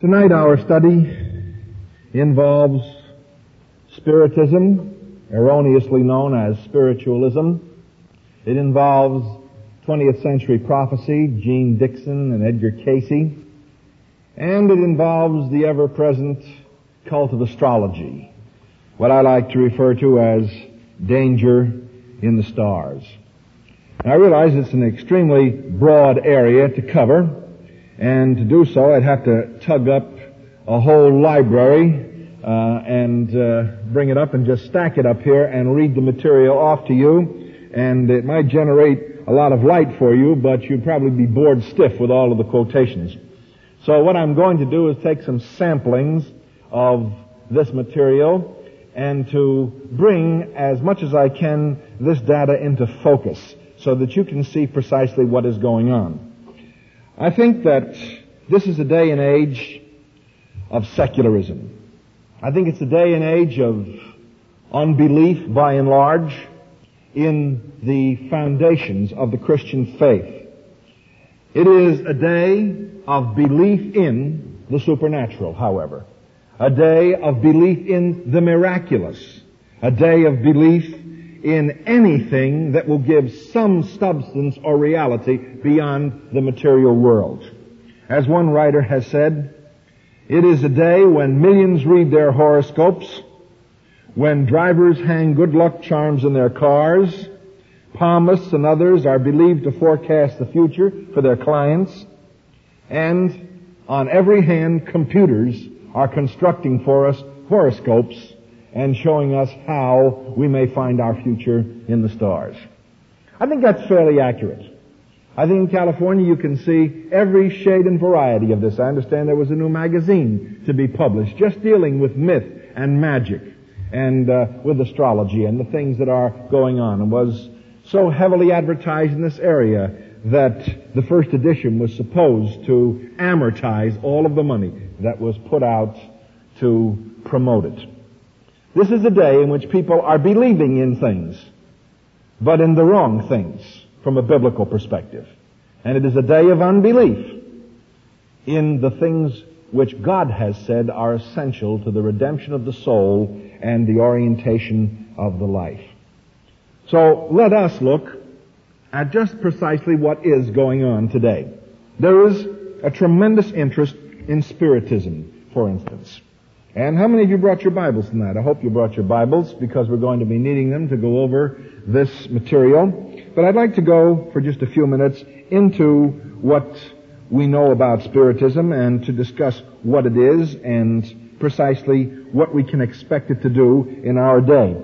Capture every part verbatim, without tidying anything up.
Tonight our study involves Spiritism, erroneously known as spiritualism. It involves twentieth century prophecy, Gene Dixon and Edgar Casey. And it involves the ever-present cult of astrology, what I like to refer to as danger in the stars. Now, I realize it's an extremely broad area to cover, and to do so I'd have to tug up a whole library uh, and uh, bring it up and just stack it up here and read the material off to you, and it might generate a lot of light for you, but you'd probably be bored stiff with all of the quotations. So what I'm going to do is take some samplings of this material and to bring as much as I can this data into focus so that you can see precisely what is going on. I think that this is a day and age of secularism. I think it's a day and age of unbelief, by and large, in the foundations of the Christian faith. It is a day of belief in the supernatural, however. A day of belief in the miraculous. A day of belief in anything that will give some substance or reality beyond the material world. As one writer has said, it is a day when millions read their horoscopes, when drivers hang good luck charms in their cars, palmists and others are believed to forecast the future for their clients, and on every hand computers are constructing for us horoscopes and showing us how we may find our future in the stars. I think that's fairly accurate. I think in California you can see every shade and variety of this. I understand there was a new magazine to be published just dealing with myth and magic and uh, with astrology and the things that are going on, and was so heavily advertised in this area that the first edition was supposed to amortize all of the money that was put out to promote it. This is a day in which people are believing in things, but in the wrong things from a biblical perspective. And it is a day of unbelief in the things which God has said are essential to the redemption of the soul and the orientation of the life. So let us look at just precisely what is going on today. There is a tremendous interest in Spiritism, for instance. And how many of you brought your Bibles tonight? I hope you brought your Bibles, because we're going to be needing them to go over this material. But I'd like to go for just a few minutes into what we know about Spiritism and to discuss what it is and precisely what we can expect it to do in our day.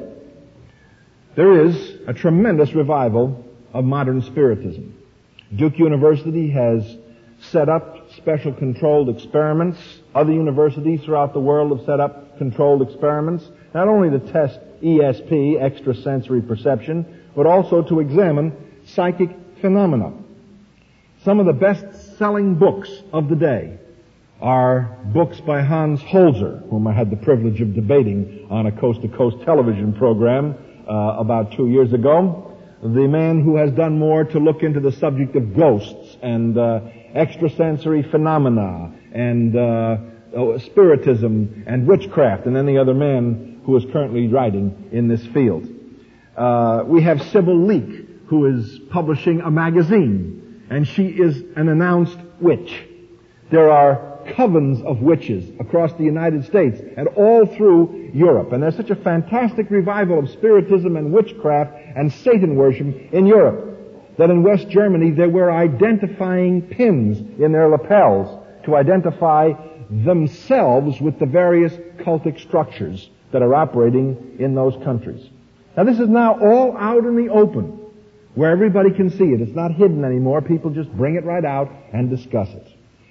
There is a tremendous revival of modern Spiritism. Duke University has set up special controlled experiments. Other universities throughout the world have set up controlled experiments, not only to test E S P, extrasensory perception, but also to examine psychic phenomena. Some of the best-selling books of the day are books by Hans Holzer, whom I had the privilege of debating on a coast-to-coast television program uh, about two years ago. The man who has done more to look into the subject of ghosts and uh, extrasensory phenomena and uh, oh, Spiritism and witchcraft and any other man who is currently writing in this field. Uh, we have Sybil Leek, who is publishing a magazine, and she is an announced witch. There are covens of witches across the United States and all through Europe. And there's such a fantastic revival of Spiritism and witchcraft and Satan worship in Europe that in West Germany they wear identifying pins in their lapels to identify themselves with the various cultic structures that are operating in those countries. Now this is now all out in the open, where everybody can see it. It's not hidden anymore. People just bring it right out and discuss it.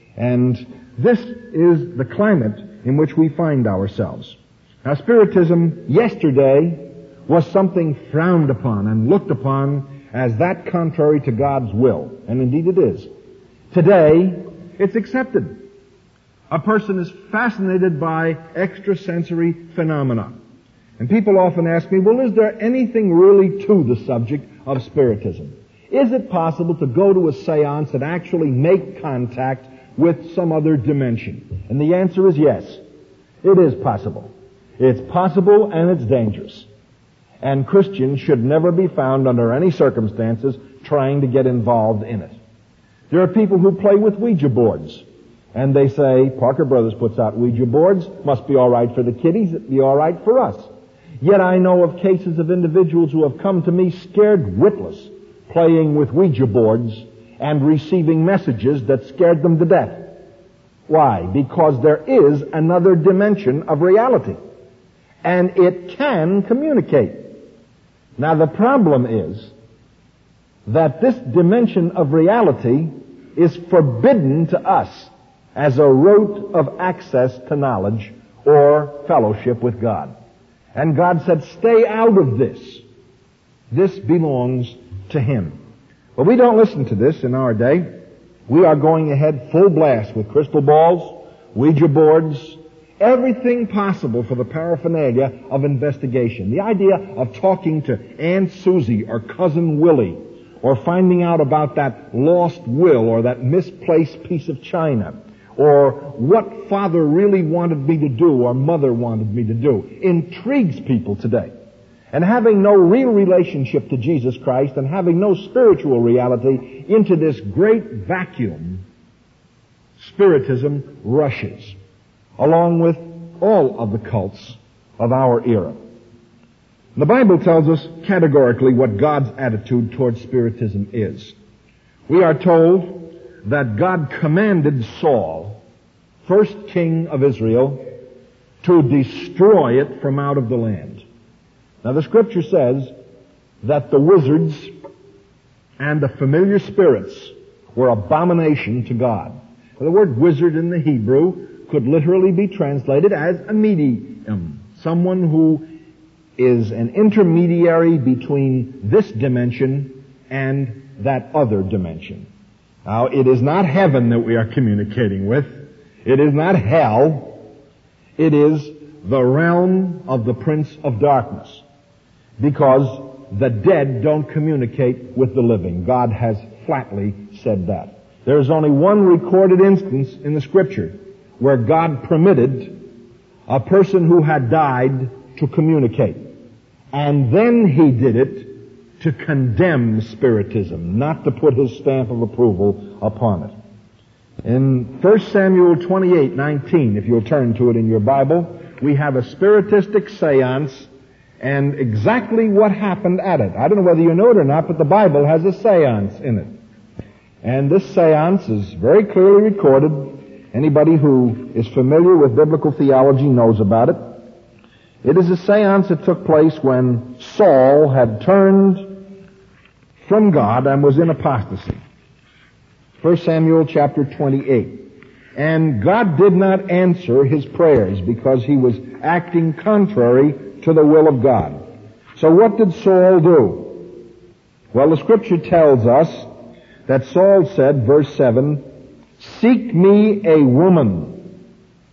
And this is the climate in which we find ourselves. Now, Spiritism yesterday was something frowned upon and looked upon as that contrary to God's will. And indeed it is. Today, it's accepted. A person is fascinated by extrasensory phenomena. And people often ask me, well, is there anything really to the subject of Spiritism? Is it possible to go to a seance and actually make contact with some other dimension? And the answer is yes. It is possible. It's possible and it's dangerous. And Christians should never be found under any circumstances trying to get involved in it. There are people who play with Ouija boards. And they say, Parker Brothers puts out Ouija boards, must be all right for the kiddies, it'd be all right for us. Yet I know of cases of individuals who have come to me scared witless, playing with Ouija boards and receiving messages that scared them to death. Why? Because there is another dimension of reality. And it can communicate. Now the problem is that this dimension of reality is forbidden to us as a route of access to knowledge or fellowship with God. And God said, stay out of this. This belongs to Him. But we don't listen to this in our day. We are going ahead full blast with crystal balls, Ouija boards, everything possible for the paraphernalia of investigation. The idea of talking to Aunt Susie or Cousin Willie, or finding out about that lost will or that misplaced piece of china, or what Father really wanted me to do or Mother wanted me to do, intrigues people today. And having no real relationship to Jesus Christ and having no spiritual reality into this great vacuum, Spiritism rushes, along with all of the cults of our era. The Bible tells us categorically what God's attitude towards Spiritism is. We are told that God commanded Saul, first king of Israel, to destroy it from out of the land. Now the Scripture says that the wizards and the familiar spirits were abomination to God. The word wizard in the Hebrew could literally be translated as a medium, someone who is an intermediary between this dimension and that other dimension. Now, it is not heaven that we are communicating with. It is not hell. It is the realm of the Prince of Darkness. Because the dead don't communicate with the living. God has flatly said that. There is only one recorded instance in the Scripture where God permitted a person who had died to communicate. And then He did it to condemn Spiritism, not to put His stamp of approval upon it. In First Samuel twenty-eight nineteen, if you'll turn to it in your Bible, we have a spiritistic seance and exactly what happened at it. I don't know whether you know it or not, but the Bible has a seance in it. And this seance is very clearly recorded. Anybody who is familiar with biblical theology knows about it. It is a seance that took place when Saul had turned from God and was in apostasy. First Samuel chapter twenty-eight. And God did not answer his prayers because he was acting contrary to the will of God. So what did Saul do? Well, the Scripture tells us that Saul said, verse seven, "Seek me a woman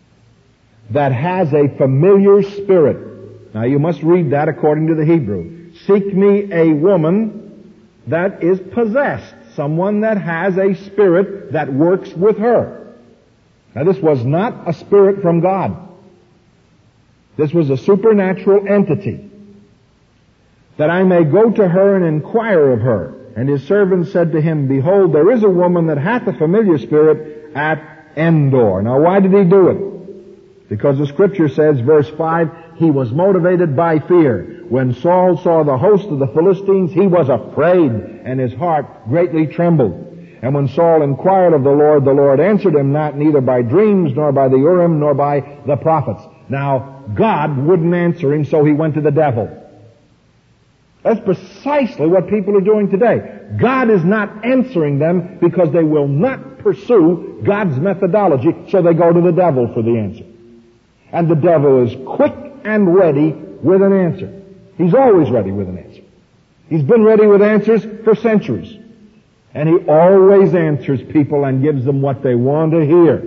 that has a familiar spirit." Now you must read that according to the Hebrew. Seek me a woman that is possessed, someone that has a spirit that works with her. Now this was not a spirit from God. This was a supernatural entity. "That I may go to her and inquire of her. And his servant said to him, Behold, there is a woman that hath a familiar spirit at Endor." Now why did he do it? Because the Scripture says, verse five, he was motivated by fear. When Saul saw the host of the Philistines, he was afraid, and his heart greatly trembled. And when Saul inquired of the Lord, the Lord answered him not, neither by dreams, nor by the Urim, nor by the prophets. Now, God wouldn't answer him, so he went to the devil. That's precisely what people are doing today. God is not answering them because they will not pursue God's methodology, so they go to the devil for the answer. And the devil is quick and ready with an answer. He's always ready with an answer. He's been ready with answers for centuries. And he always answers people and gives them what they want to hear.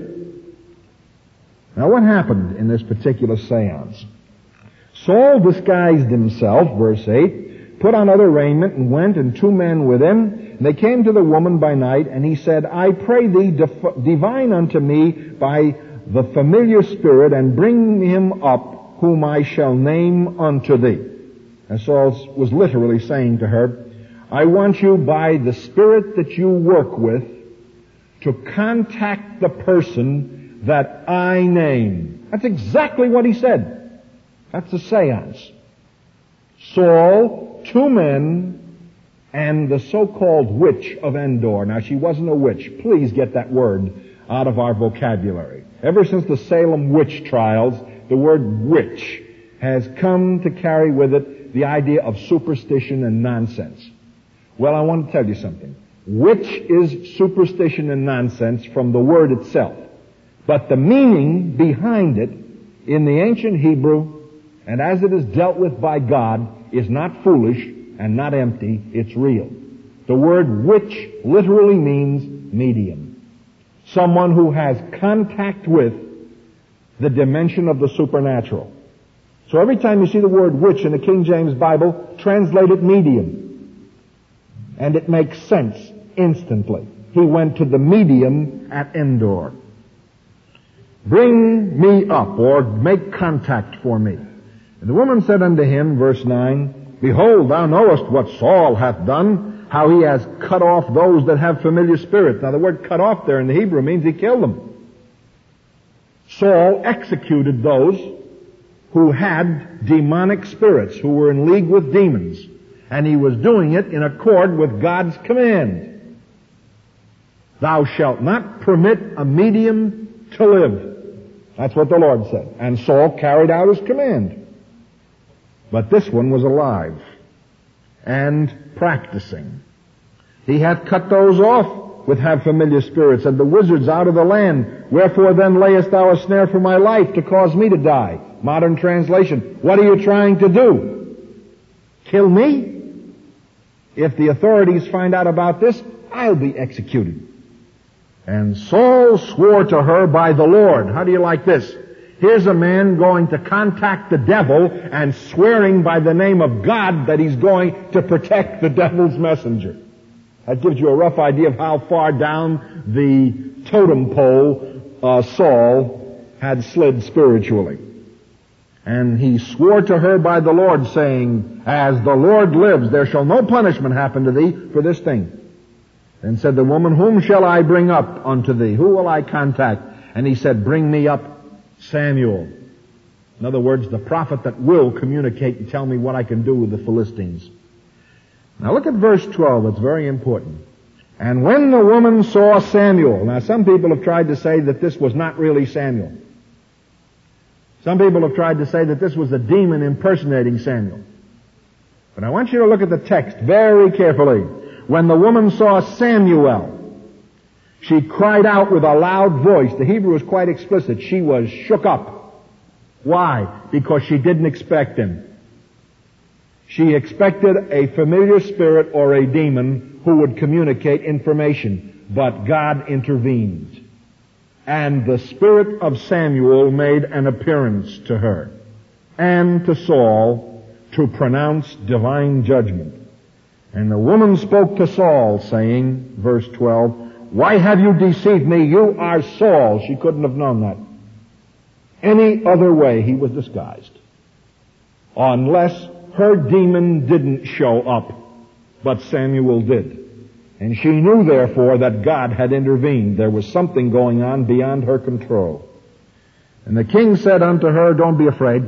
Now what happened in this particular seance? Saul disguised himself, verse eight, put on other raiment, and went, and two men with him. And they came to the woman by night, and he said, I pray thee, def- divine unto me by the familiar spirit, and bring him up, whom I shall name unto thee. And Saul was literally saying to her, I want you by the spirit that you work with to contact the person that I name. That's exactly what he said. That's a seance. Saul, two men, and the so-called witch of Endor. Now, she wasn't a witch. Please get that word out of our vocabulary. Ever since the Salem witch trials, the word witch has come to carry with it the idea of superstition and nonsense. Well, I want to tell you something. Witch is superstition and nonsense from the word itself. But the meaning behind it in the ancient Hebrew, and as it is dealt with by God, is not foolish and not empty. It's real. The word witch literally means medium. Someone who has contact with the dimension of the supernatural. So every time you see the word witch in the King James Bible, translate it medium. And it makes sense instantly. He went to the medium at Endor. Bring me up, or make contact for me. And the woman said unto him, verse nine, Behold, thou knowest what Saul hath done, how he has cut off those that have familiar spirits. Now the word cut off there in the Hebrew means he killed them. Saul executed those who had demonic spirits, who were in league with demons. And he was doing it in accord with God's command. Thou shalt not permit a medium to live. That's what the Lord said. And Saul carried out his command. But this one was alive and practicing. He hath cut those off which have familiar spirits, and the wizards out of the land. Wherefore then layest thou a snare for my life, to cause me to die? Modern translation. What are you trying to do? Kill me? If the authorities find out about this, I'll be executed. And Saul swore to her by the Lord. How do you like this? Here's a man going to contact the devil and swearing by the name of God that he's going to protect the devil's messenger. That gives you a rough idea of how far down the totem pole uh, Saul had slid spiritually. And he swore to her by the Lord, saying, As the Lord lives, there shall no punishment happen to thee for this thing. Then said the woman, Whom shall I bring up unto thee? Who will I contact? And he said, Bring me up Samuel. In other words, the prophet that will communicate and tell me what I can do with the Philistines. Now look at verse twelve. It's very important. And when the woman saw Samuel. Now some people have tried to say that this was not really Samuel. Some people have tried to say that this was a demon impersonating Samuel. But I want you to look at the text very carefully. When the woman saw Samuel, she cried out with a loud voice. The Hebrew is quite explicit. She was shook up. Why? Because she didn't expect him. She expected a familiar spirit or a demon who would communicate information. But God intervened. And the spirit of Samuel made an appearance to her and to Saul to pronounce divine judgment. And the woman spoke to Saul, saying, verse twelve, Why have you deceived me? You are Saul. She couldn't have known that. Any other way he was disguised. Unless her demon didn't show up, but Samuel did. And she knew, therefore, that God had intervened. There was something going on beyond her control. And the king said unto her, Don't be afraid.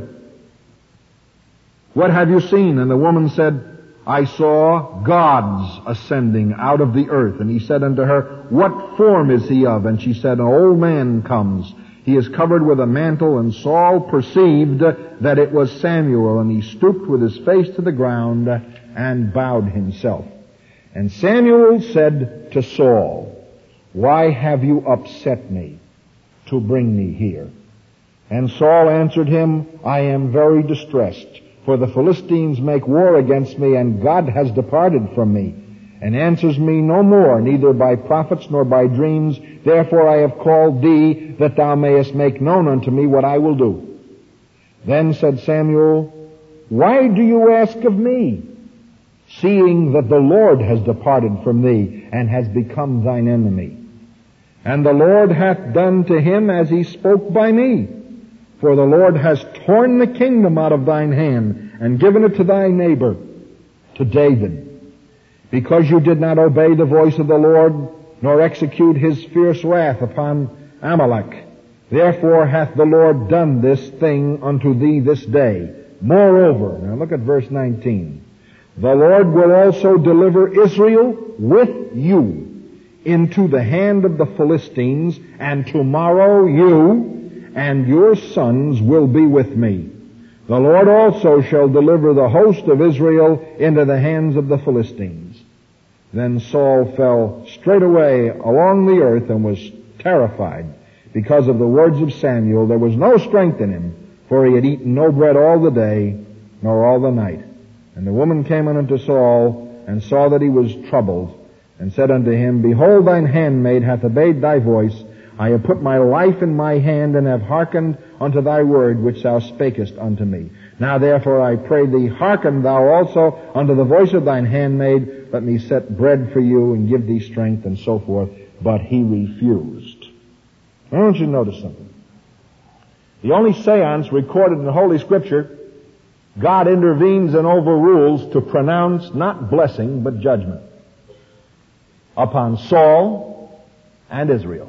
What have you seen? And the woman said, I saw gods ascending out of the earth. And he said unto her, What form is he of? And she said, An old man comes. He is covered with a mantle. And Saul perceived that it was Samuel. And he stooped with his face to the ground and bowed himself. And Samuel said to Saul, Why have you upset me to bring me here? And Saul answered him, I am very distressed, for the Philistines make war against me, and God has departed from me, and answers me no more, neither by prophets nor by dreams. Therefore I have called thee, that thou mayest make known unto me what I will do. Then said Samuel, Why do you ask of me? seeing that the Lord has departed from thee, and has become thine enemy. And the Lord hath done to him as he spoke by me. For the Lord has torn the kingdom out of thine hand, and given it to thy neighbor, to David. Because you did not obey the voice of the Lord, nor execute his fierce wrath upon Amalek. Therefore hath the Lord done this thing unto thee this day. Moreover, now look at verse nineteen. The Lord will also deliver Israel with you into the hand of the Philistines, and tomorrow you and your sons will be with me. The Lord also shall deliver the host of Israel into the hands of the Philistines. Then Saul fell straightway along the earth and was terrified because of the words of Samuel. There was no strength in him, for he had eaten no bread all the day, nor all the night. And the woman came unto Saul, and saw that he was troubled, and said unto him, Behold, thine handmaid hath obeyed thy voice. I have put my life in my hand, and have hearkened unto thy word, which thou spakest unto me. Now therefore I pray thee, hearken thou also unto the voice of thine handmaid. Let me set bread for you, and give thee strength, and so forth. But he refused. I want you to notice something. The only seance recorded in the Holy Scripture, God intervenes and overrules to pronounce not blessing, but judgment upon Saul and Israel.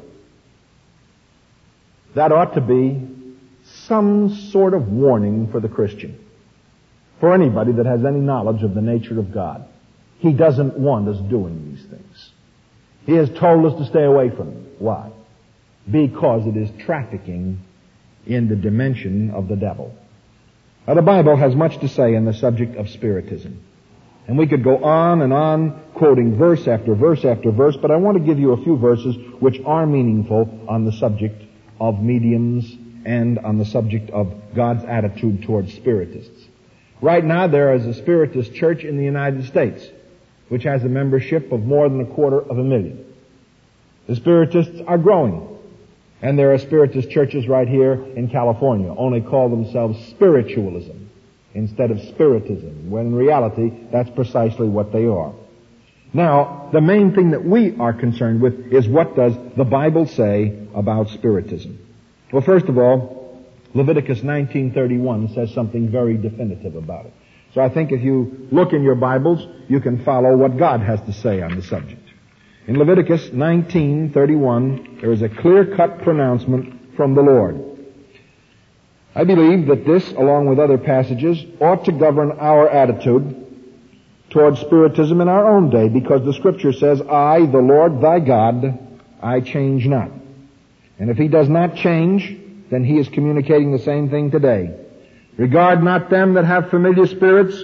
That ought to be some sort of warning for the Christian, for anybody that has any knowledge of the nature of God. He doesn't want us doing these things. He has told us to stay away from them. Why? Because it is trafficking in the dimension of the devil. Now, the Bible has much to say on the subject of spiritism. And we could go on and on quoting verse after verse after verse, but I want to give you a few verses which are meaningful on the subject of mediums and on the subject of God's attitude towards spiritists. Right now there is a spiritist church in the United States which has a membership of more than a quarter of a million. The spiritists are growing. And there are spiritist churches right here in California, only call themselves spiritualism instead of spiritism, when in reality, that's precisely what they are. Now, the main thing that we are concerned with is what does the Bible say about spiritism? Well, first of all, Leviticus nineteen thirty-one says something very definitive about it. So I think if you look in your Bibles, you can follow what God has to say on the subject. In Leviticus nineteen thirty-one, there is a clear-cut pronouncement from the Lord. I believe that this, along with other passages, ought to govern our attitude towards spiritism in our own day, because the Scripture says, I, the Lord thy God, I change not. And if he does not change, then he is communicating the same thing today. Regard not them that have familiar spirits,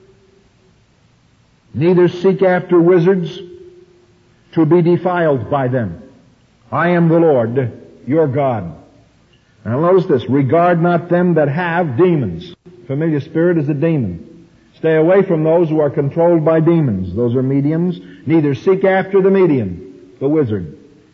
neither seek after wizards, to be defiled by them. I am the Lord, your God. Now notice this, regard not them that have demons. Familiar spirit is a demon. Stay away from those who are controlled by demons. Those are mediums. Neither seek after the medium, the wizard.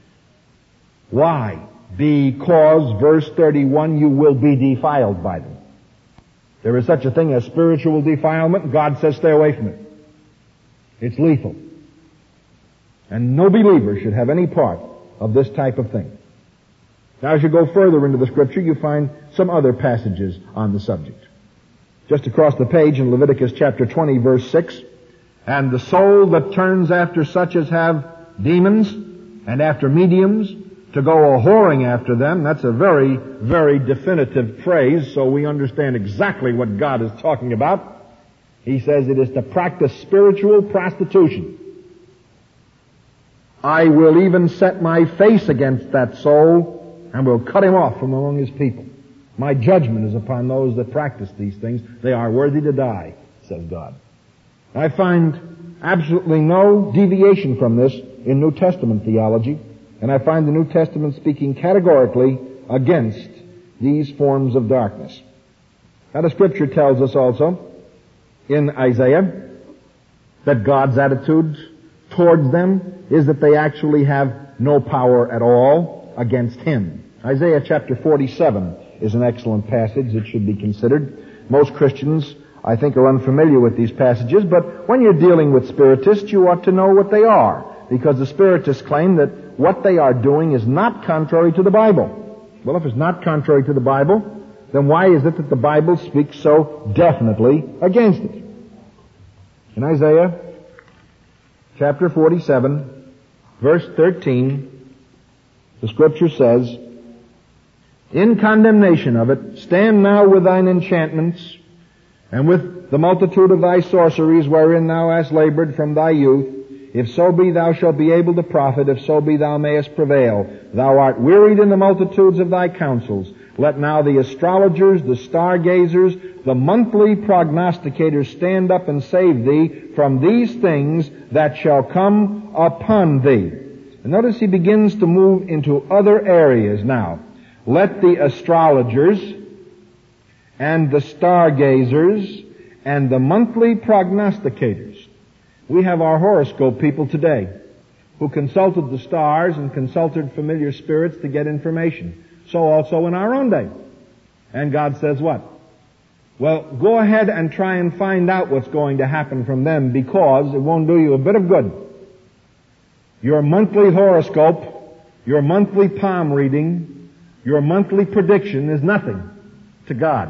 Why? Because, verse thirty-one, you will be defiled by them. There is such a thing as spiritual defilement. God says stay away from it. It's lethal. And no believer should have any part of this type of thing. Now, as you go further into the Scripture, you find some other passages on the subject. Just across the page in Leviticus chapter twenty, verse six, and the soul that turns after such as have demons and after mediums to go a-whoring after them, that's a very, very definitive phrase, so we understand exactly what God is talking about. He says it is to practice spiritual prostitution. I will even set my face against that soul and will cut him off from among his people. My judgment is upon those that practice these things. They are worthy to die, says God. I find absolutely no deviation from this in New Testament theology, and I find the New Testament speaking categorically against these forms of darkness. Now the Scripture tells us also in Isaiah that God's attitude towards them is that they actually have no power at all against Him. Isaiah chapter forty-seven is an excellent passage that should be considered. Most Christians I think, are unfamiliar with these passages, but when you're dealing with spiritists, you ought to know what they are, because the spiritists claim that what they are doing is not contrary to the Bible. Well, if it's not contrary to the Bible, then why is it that the Bible speaks so definitely against it? In Isaiah chapter forty-seven, verse thirteen, the Scripture says, "In condemnation of it, stand now with thine enchantments, and with the multitude of thy sorceries wherein thou hast labored from thy youth. If so be thou shalt be able to profit, if so be thou mayest prevail. Thou art wearied in the multitudes of thy counsels. Let now the astrologers, the stargazers, the monthly prognosticators stand up and save thee from these things that shall come upon thee." And notice he begins to move into other areas now. Let the astrologers and the stargazers and the monthly prognosticators. We have our horoscope people today who consulted the stars and consulted familiar spirits to get information. So also in our own day. And God says what? Well, go ahead and try and find out what's going to happen from them, because it won't do you a bit of good. Your monthly horoscope, your monthly palm reading, your monthly prediction is nothing to God.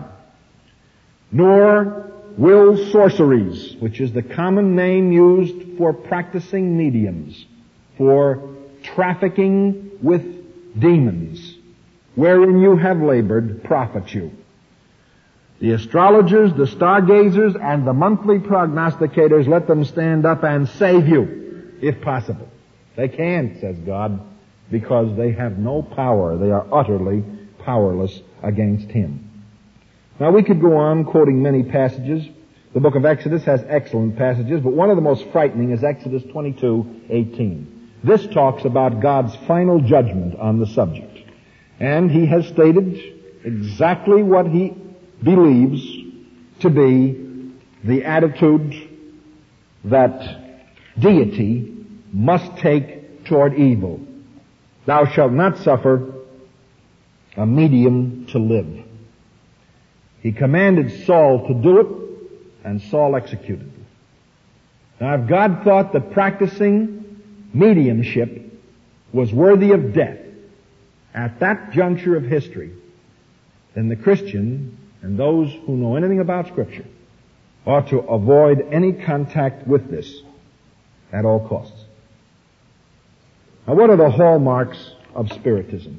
Nor will sorceries, which is the common name used for practicing mediums, for trafficking with demons, wherein you have labored, profit you. The astrologers, the stargazers, and the monthly prognosticators, let them stand up and save you, if possible. They can't, says God, because they have no power. They are utterly powerless against Him. Now, we could go on quoting many passages. The book of Exodus has excellent passages, but one of the most frightening is Exodus twenty-two eighteen. This talks about God's final judgment on the subject. And He has stated exactly what He believes to be the attitude that deity must take toward evil. Thou shalt not suffer a medium to live. He commanded Saul to do it, and Saul executed it. Now, if God thought that practicing mediumship was worthy of death at that juncture of history, then the Christian and those who know anything about Scripture ought to avoid any contact with this at all costs. Now, what are the hallmarks of Spiritism?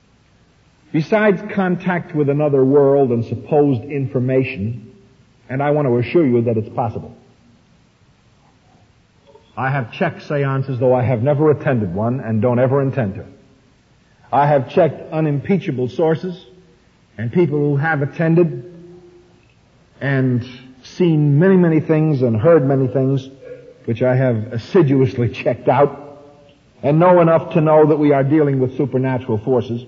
Besides contact with another world and supposed information, and I want to assure you that it's possible. I have checked seances, though I have never attended one and don't ever intend to. I have checked unimpeachable sources and people who have attended and seen many, many things and heard many things, which I have assiduously checked out, and know enough to know that we are dealing with supernatural forces.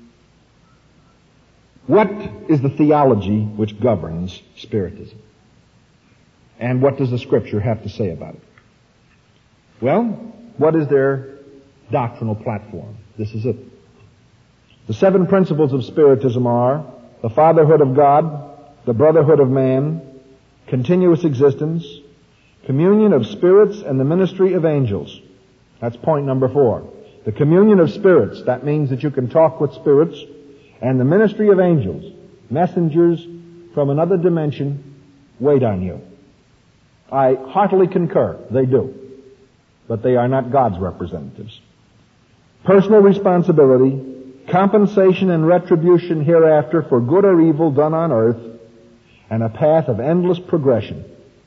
What is the theology which governs Spiritism? And what does the Scripture have to say about it? Well, what is their doctrinal platform? This is it. The seven principles of Spiritism are the fatherhood of God, the brotherhood of man, continuous existence, communion of spirits, and the ministry of angels. That's point number four. The communion of spirits, that means that you can talk with spirits, and the ministry of angels, messengers from another dimension, wait on you. I heartily concur, they do. But they are not God's representatives. Personal responsibility, compensation and retribution hereafter for good or evil done on earth, and a path of endless progression.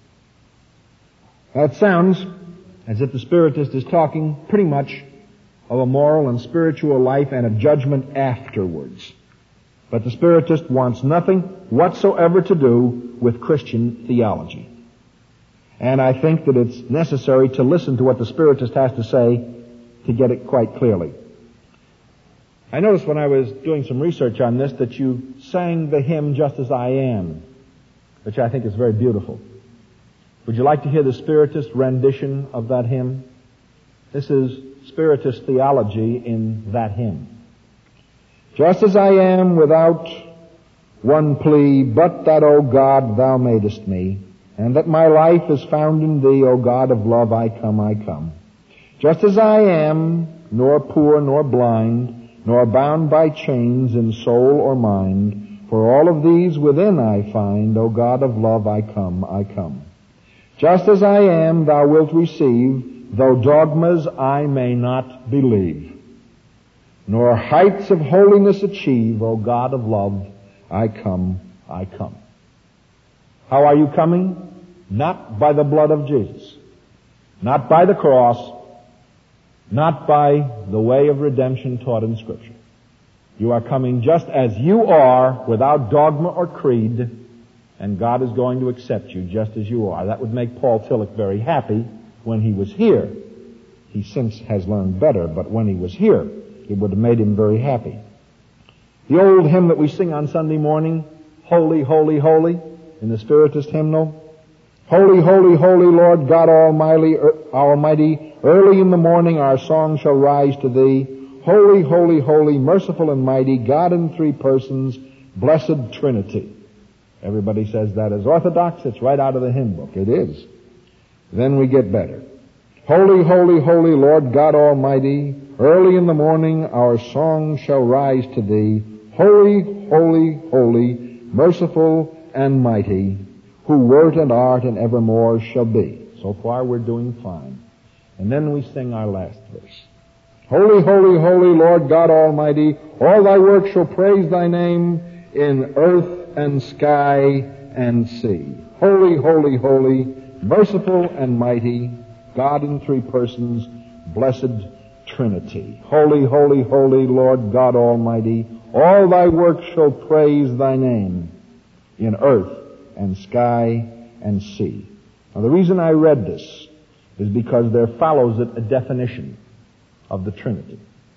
That sounds as if the Spiritist is talking pretty much of a moral and spiritual life and a judgment afterwards. But the Spiritist wants nothing whatsoever to do with Christian theology. And I think that it's necessary to listen to what the Spiritist has to say to get it quite clearly. I noticed when I was doing some research on this that you sang the hymn Just As I Am, which I think is very beautiful. Would you like to hear the Spiritist rendition of that hymn? This is Spiritist theology in that hymn. Just as I am, without one plea, but that, O God, thou madest me, and that my life is found in thee, O God of love, I come, I come. Just as I am, nor poor nor blind, nor bound by chains in soul or mind, for all of these within I find, O God of love, I come, I come. Just as I am, thou wilt receive, though dogmas I may not believe, nor heights of holiness achieve, O God of love, I come, I come. How are you coming? Not by the blood of Jesus, not by the cross, not by the way of redemption taught in Scripture. You are coming just as you are, without dogma or creed, and God is going to accept you just as you are. That would make Paul Tillich very happy when he was here. He since has learned better, but when he was here, it would have made him very happy. The old hymn that we sing on Sunday morning, Holy, Holy, Holy, in the Spiritist hymnal, Holy, holy, holy, Lord God Almighty, Almighty, early in the morning our song shall rise to thee. Holy, holy, holy, merciful and mighty, God in three persons, blessed Trinity. Everybody says that is orthodox. It's right out of the hymn book. It is. Then we get better. Holy, holy, holy, Lord God Almighty, early in the morning our song shall rise to thee. Holy, holy, holy, merciful and mighty, who wert and art and evermore shall be. So far we're doing fine. And then we sing our last verse. Holy, holy, holy, Lord God Almighty, all thy works shall praise thy name in earth and sky and sea. Holy, holy, holy, merciful and mighty, God in three persons, blessed Trinity. Holy, holy, holy, Lord God Almighty, all thy works shall praise thy name in earth and sky and sea. Now the reason I read this is because there follows it a definition of the Trinity.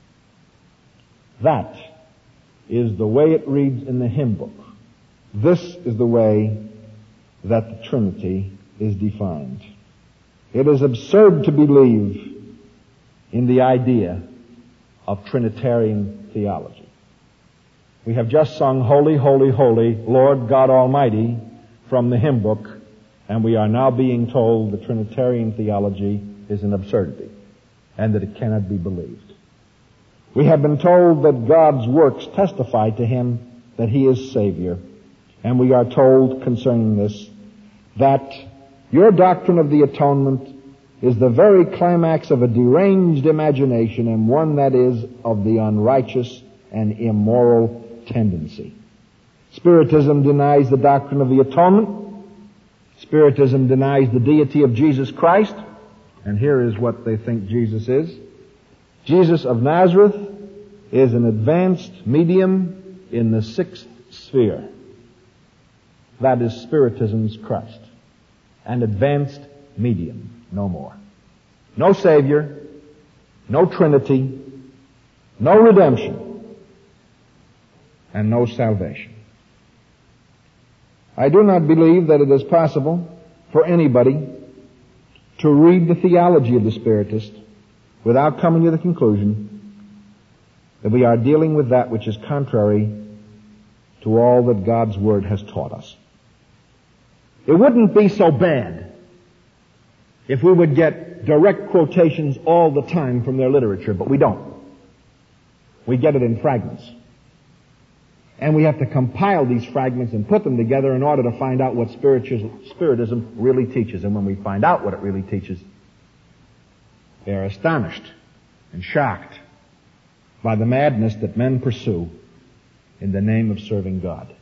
That is the way it reads in the hymn book. This is the way that the Trinity is defined. It is absurd to believe in the idea of Trinitarian theology. We have just sung Holy, Holy, Holy, Lord God Almighty from the hymn book, and we are now being told the Trinitarian theology is an absurdity and that it cannot be believed. We have been told that God's works testify to Him that He is Savior, and we are told concerning this that your doctrine of the atonement is the very climax of a deranged imagination and one that is of the unrighteous and immoral tendency. Spiritism denies the doctrine of the atonement. Spiritism denies the deity of Jesus Christ. And here is what they think Jesus is. Jesus of Nazareth is an advanced medium in the sixth sphere. That is Spiritism's Christ. An advanced medium, no more. No Savior, no Trinity, no redemption, and no salvation. I do not believe that it is possible for anybody to read the theology of the Spiritist without coming to the conclusion that we are dealing with that which is contrary to all that God's Word has taught us. It wouldn't be so bad if we would get direct quotations all the time from their literature, but we don't. We get it in fragments. And we have to compile these fragments and put them together in order to find out what Spiritism really teaches. And when we find out what it really teaches, they are astonished and shocked by the madness that men pursue in the name of serving God.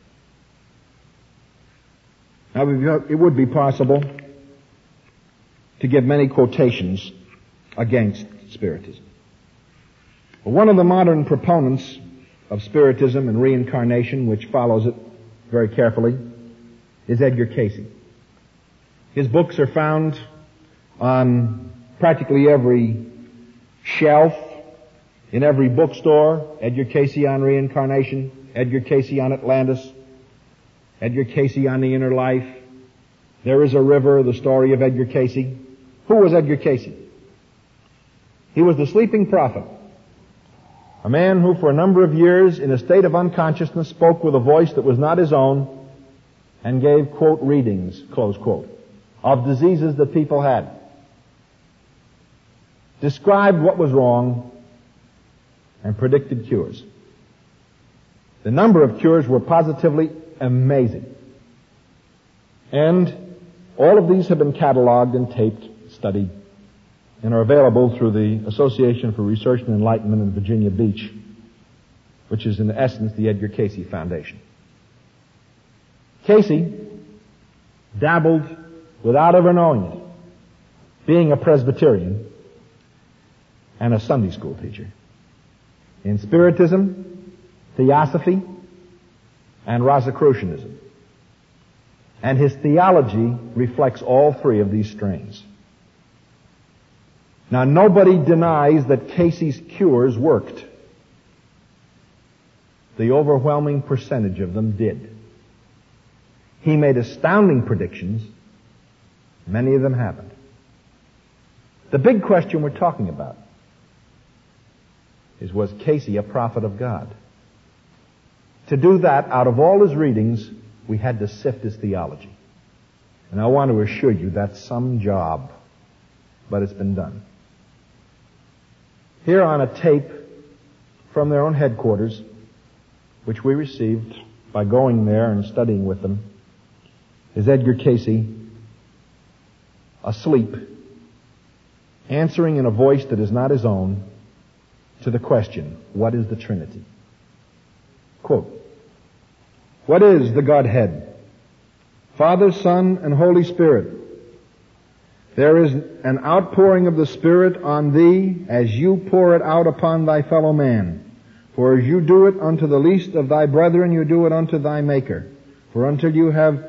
Now, it would be possible to give many quotations against Spiritism. But one of the modern proponents of Spiritism and reincarnation, which follows it very carefully, is Edgar Casey. His books are found on practically every shelf, in every bookstore. Edgar Casey on reincarnation, Edgar Casey on Atlantis, Edgar Casey on the inner life. There is a River, the story of Edgar Casey. Who was Edgar Casey? He was the sleeping prophet A man who for a number of years in a state of unconsciousness spoke with a voice that was not his own and gave, quote, readings, close quote, of diseases that people had. Described what was wrong and predicted cures. The number of cures were positively amazing. And all of these have been cataloged and taped, studied, and are available through the Association for Research and Enlightenment in Virginia Beach, which is in essence the Edgar Cayce Foundation. Cayce dabbled, without ever knowing it, being a Presbyterian and a Sunday school teacher, in Spiritism, Theosophy, and Rosicrucianism. And his theology reflects all three of these strains. Now, nobody denies that Cayce's cures worked. The overwhelming percentage of them did. He made astounding predictions. Many of them happened. The big question we're talking about is, was Cayce a prophet of God? To do that, out of all his readings, we had to sift his theology. And I want to assure you that's some job, but it's been done. Here on a tape from their own headquarters, which we received by going there and studying with them, is Edgar Cayce asleep, answering in a voice that is not his own to the question, what is the Trinity? Quote, what is the Godhead? Father, Son, and Holy Spirit. There is an outpouring of the Spirit on thee as you pour it out upon thy fellow man. For as you do it unto the least of thy brethren, you do it unto thy Maker. For until you have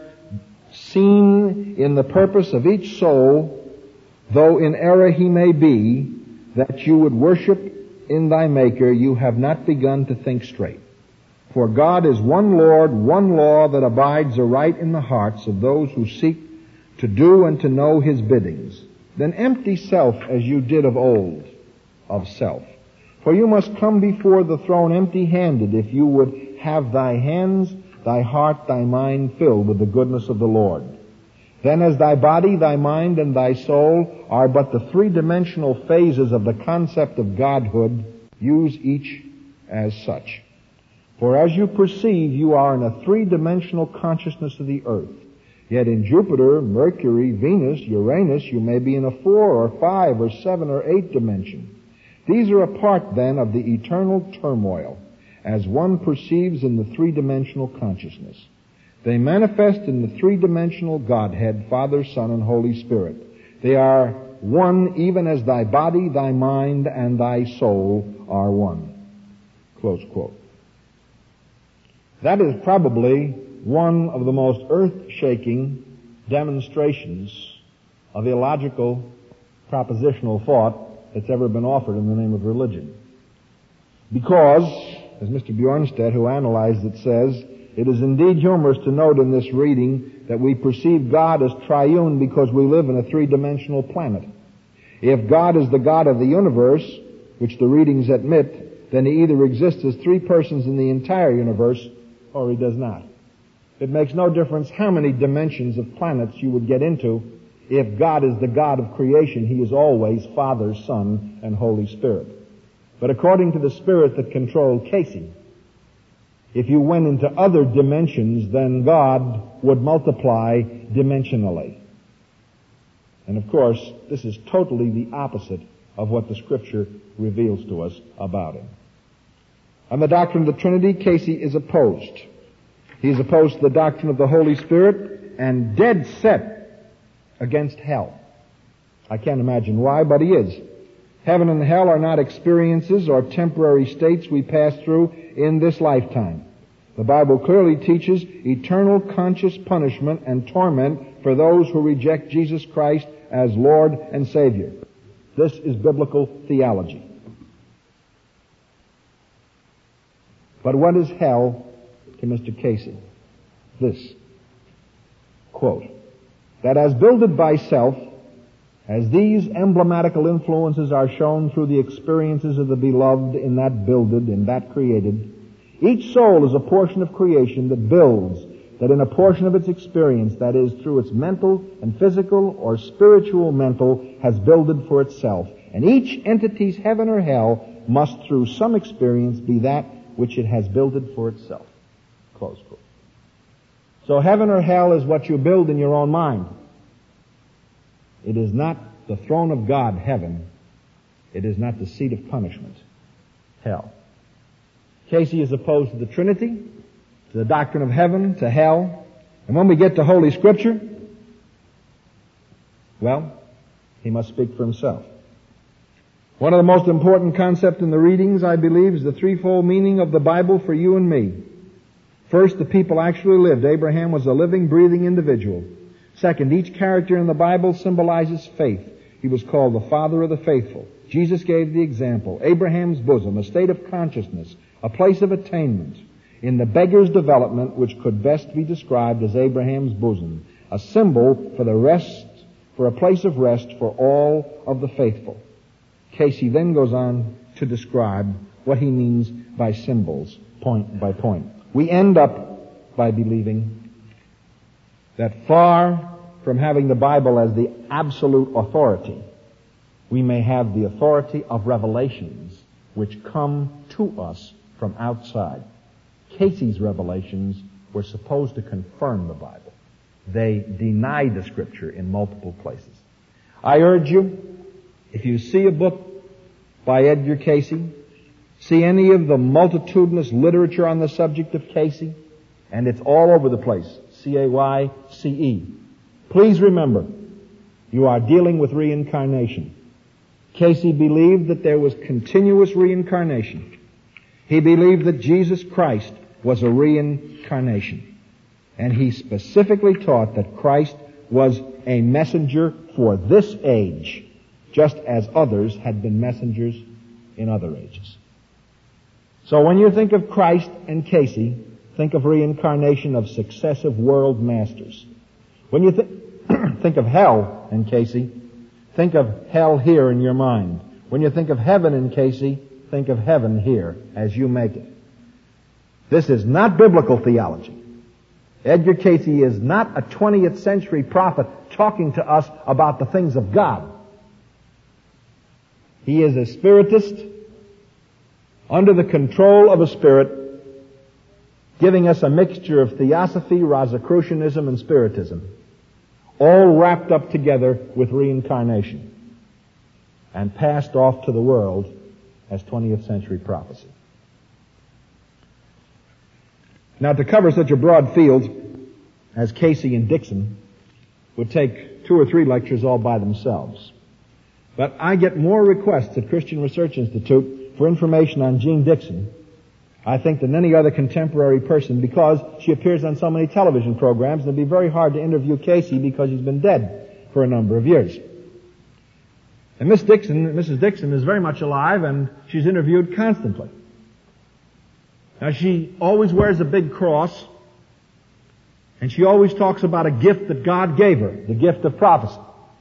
seen in the purpose of each soul, though in error he may be, that you would worship in thy Maker, you have not begun to think straight. For God is one Lord, one law that abides aright in the hearts of those who seek to do and to know his biddings. Then empty self as you did of old of self. For you must come before the throne empty-handed if you would have thy hands, thy heart, thy mind filled with the goodness of the Lord. Then as thy body, thy mind, and thy soul are but the three-dimensional phases of the concept of Godhood, use each as such. For as you perceive, you are in a three-dimensional consciousness of the earth. Yet in Jupiter, Mercury, Venus, Uranus, you may be in a four or five or seven or eight dimension. These are a part then of the eternal turmoil, as one perceives in the three-dimensional consciousness. They manifest in the three-dimensional Godhead, Father, Son, and Holy Spirit. They are one even as thy body, thy mind, and thy soul are one. Close quote. That is probably one of the most earth-shaking demonstrations of illogical propositional thought that's ever been offered in the name of religion. Because, as Mister Bjornstedt, who analyzed it, says, it is indeed humorous to note in this reading that we perceive God as triune because we live in a three-dimensional planet. If God is the God of the universe, which the readings admit, then he either exists as three persons in the entire universe, or he does not. It makes no difference how many dimensions of planets you would get into. If God is the God of creation, he is always Father, Son, and Holy Spirit. But according to the spirit that controlled Cayce, if you went into other dimensions, then God would multiply dimensionally. And of course, this is totally the opposite of what the Scripture reveals to us about him. On the doctrine of the Trinity, Cayce is opposed. He is opposed to the doctrine of the Holy Spirit and dead set against hell. I can't imagine why, but he is. Heaven and hell are not experiences or temporary states we pass through in this lifetime. The Bible clearly teaches eternal conscious punishment and torment for those who reject Jesus Christ as Lord and Savior. This is biblical theology. But what is hell to Mister Cayce? This, quote, that as builded by self, As these emblematical influences are shown through the experiences of the beloved in that builded, in that created, each soul is a portion of creation that builds, that in a portion of its experience, that is, through its mental and physical or spiritual mental, has builded for itself. And each entity's heaven or hell must through some experience be that which it has builded for itself. Close quote. So heaven or hell is what you build in your own mind. It is not the throne of God, heaven. It is not the seat of punishment, hell. Casey is opposed to the Trinity, to the doctrine of heaven, to hell. And when we get to Holy Scripture, well, he must speak for himself. One of the most important concepts in the readings, I believe, is the threefold meaning of the Bible for you and me. First, the people actually lived. Abraham was a living, breathing individual. Second, each character in the Bible symbolizes faith. He was called the father of the faithful. Jesus gave the example. Abraham's bosom, a state of consciousness, a place of attainment. In the beggar's development, which could best be described as Abraham's bosom, a symbol for the rest, for a place of rest for all of the faithful. Casey then goes on to describe what he means by symbols, point by point. We end up by believing that far from having the Bible as the absolute authority, we may have the authority of revelations which come to us from outside. Casey's revelations were supposed to confirm the Bible. They deny the Scripture in multiple places. I urge you, if you see a book by Edgar Casey, see any of the multitudinous literature on the subject of Casey, and it's all over the place, C A Y C E. Please remember, you are dealing with reincarnation. Casey believed that there was continuous reincarnation. He believed that Jesus Christ was a reincarnation. And he specifically taught that Christ was a messenger for this age, just as others had been messengers in other ages. So when you think of Christ and Casey, think of reincarnation of successive world masters. When you th- think of hell and Casey, think of hell here in your mind. When you think of heaven and Casey, think of heaven here as you make it. This is not biblical theology. Edgar Casey is not a twentieth century prophet talking to us about the things of God. He is a spiritist under the control of a spirit, giving us a mixture of theosophy, Rosicrucianism, and spiritism, all wrapped up together with reincarnation and passed off to the world as twentieth century prophecy. Now, to cover such a broad field as Casey and Dixon would take two or three lectures all by themselves. But I get more requests at Christian Research Institute for information on Jean Dixon, I think, than any other contemporary person, because she appears on so many television programs, and it'd be very hard to interview Casey because he's been dead for a number of years. And Miss Dixon, Missus Dixon is very much alive, and she's interviewed constantly. Now, she always wears a big cross, and she always talks about a gift that God gave her, the gift of prophecy.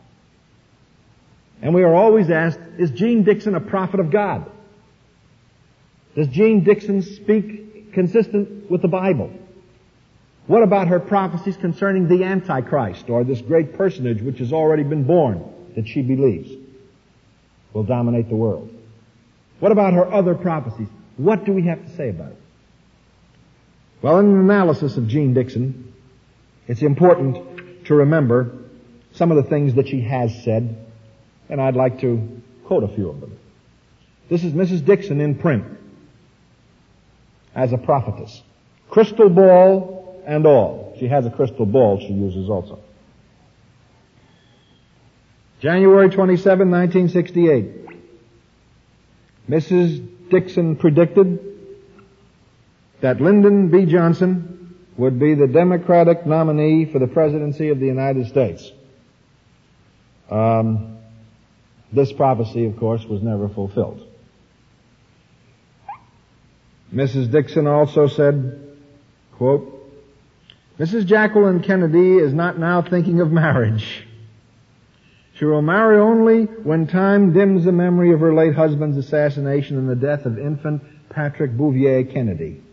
And we are always asked, is Jean Dixon a prophet of God? Does Jean Dixon speak consistent with the Bible? What about her prophecies concerning the Antichrist, or this great personage which has already been born, that she believes will dominate the world? What about her other prophecies? What do we have to say about it? Well, in an analysis of Jean Dixon, it's important to remember some of the things that she has said, and I'd like to quote a few of them. This is Missus Dixon in print as a prophetess. Crystal ball and all. She has a crystal ball she uses also. January twenty-seventh, nineteen sixty-eight. Missus Dixon predicted that Lyndon B. Johnson would be the Democratic nominee for the presidency of the United States. Um, this prophecy, of course, was never fulfilled. Missus Dixon also said, quote, Missus Jacqueline Kennedy is not now thinking of marriage. She will marry only when time dims the memory of her late husband's assassination and the death of infant Patrick Bouvier Kennedy.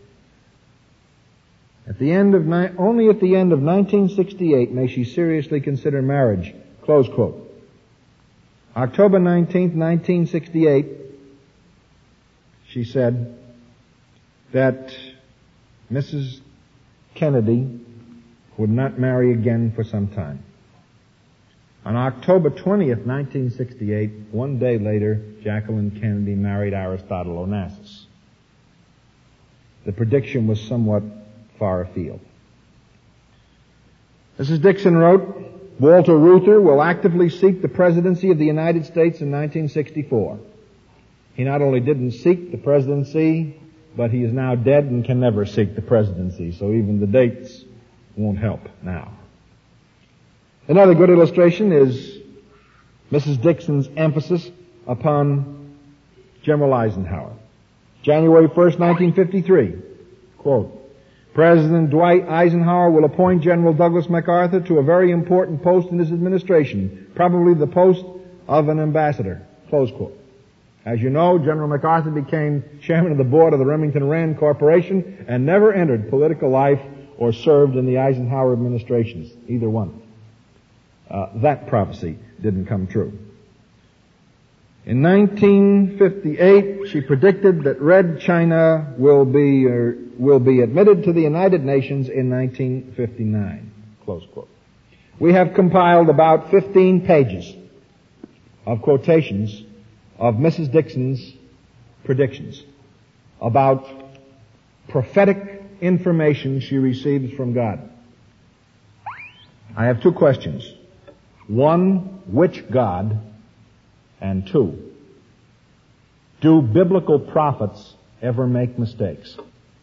At the end of ni- only at the end of nineteen sixty-eight may she seriously consider marriage. Close quote. October nineteenth, nineteen sixty-eight, she said that Missus Kennedy would not marry again for some time. On October twentieth, nineteen sixty-eight, one day later, Jacqueline Kennedy married Aristotle Onassis. The prediction was somewhat far afield. Missus Dixon wrote, Walter Reuther will actively seek the presidency of the United States in nineteen sixty-four. He not only didn't seek the presidency, but he is now dead and can never seek the presidency, so even the dates won't help now. Another good illustration is Missus Dixon's emphasis upon General Eisenhower. January first, nineteen fifty-three, quote, President Dwight Eisenhower will appoint General Douglas MacArthur to a very important post in his administration, probably the post of an ambassador, close quote. As you know, General MacArthur became chairman of the board of the Remington Rand Corporation and never entered political life or served in the Eisenhower administrations, either one. Uh, that prophecy didn't come true. In nineteen fifty-eight, she predicted that Red China will be uh, will be admitted to the United Nations in nineteen fifty-nine. Close quote. We have compiled about fifteen pages of quotations of Missus Dixon's predictions about prophetic information she receives from God. I have two questions. One, which God? And two, do biblical prophets ever make mistakes?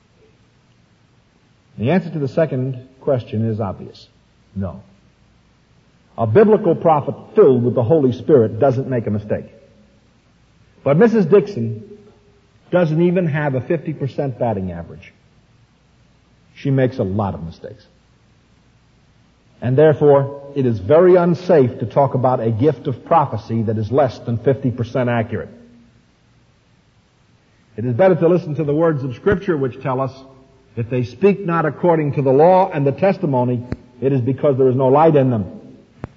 The answer to the second question is obvious. No. A biblical prophet filled with the Holy Spirit doesn't make a mistake. But Missus Dixon doesn't even have a fifty percent batting average. She makes a lot of mistakes. And therefore, it is very unsafe to talk about a gift of prophecy that is less than fifty percent accurate. It is better to listen to the words of Scripture which tell us, if they speak not according to the law and the testimony, it is because there is no light in them.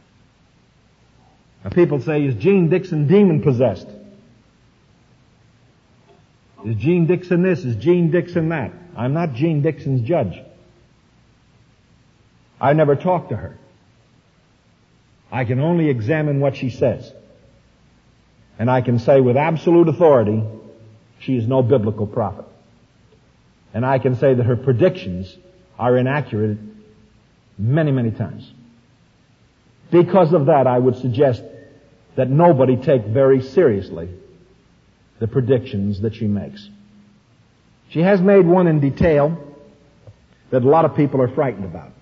Now people say, is Gene Dixon demon-possessed? Is Gene Dixon this? Is Gene Dixon that? I'm not Gene Dixon's judge. I never talked to her. I can only examine what she says. And I can say with absolute authority, she is no biblical prophet. And I can say that her predictions are inaccurate many, many times. Because of that, I would suggest that nobody take very seriously the predictions that she makes. She has made one in detail that a lot of people are frightened about.